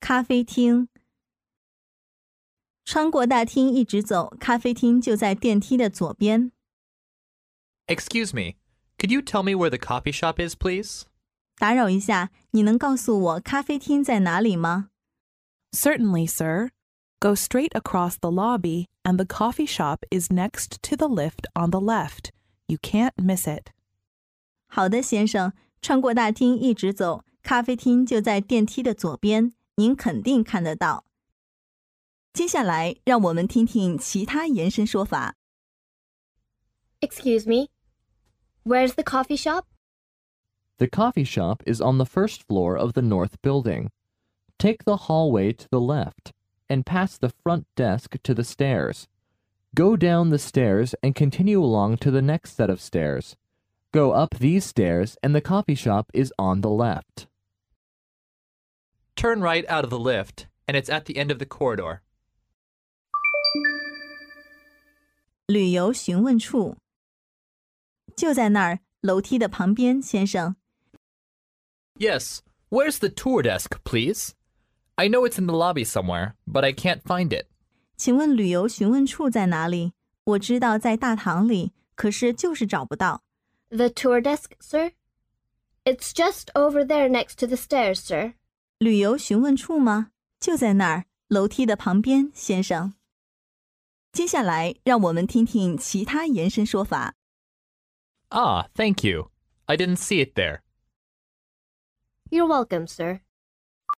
咖啡厅。穿过大厅一直走，咖啡厅就在电梯的左边。 Excuse me, could you tell me where the coffee shop is, please? 打扰一下，你能告诉我咖啡厅在哪里吗？ Certainly, sir. Go straight across the lobby, and the coffee shop is next to the lift on the left. You can't miss it. 好的，先生，穿过大厅一直走，咖啡厅就在电梯的左边，您肯定看得到。接下来，让我们听听其他延伸说法。 Excuse me, where's the coffee shop? The coffee shop is on the first floor of the north building. Take the hallway to the left and pass the front desk to the stairs. Go down the stairs and continue along to the next set of stairs. Go up these stairs and the coffee shop is on the left. Turn right out of the lift, and it's at the end of the corridor. 旅游询问处就在那儿，楼梯的旁边，先生。 Yes, where's the tour desk, please? I know it's in the lobby somewhere, but I can't find it. 请问旅游询问处在哪里？我知道在大堂里，可是就是找不到。 The tour desk, sir? It's just over there next to the stairs, sir. 旅游询问处吗？就在那儿，楼梯的旁边，先生。接下来，让我们听听其他延伸说法。 Ah, thank you. I didn't see it there. You're welcome, sir.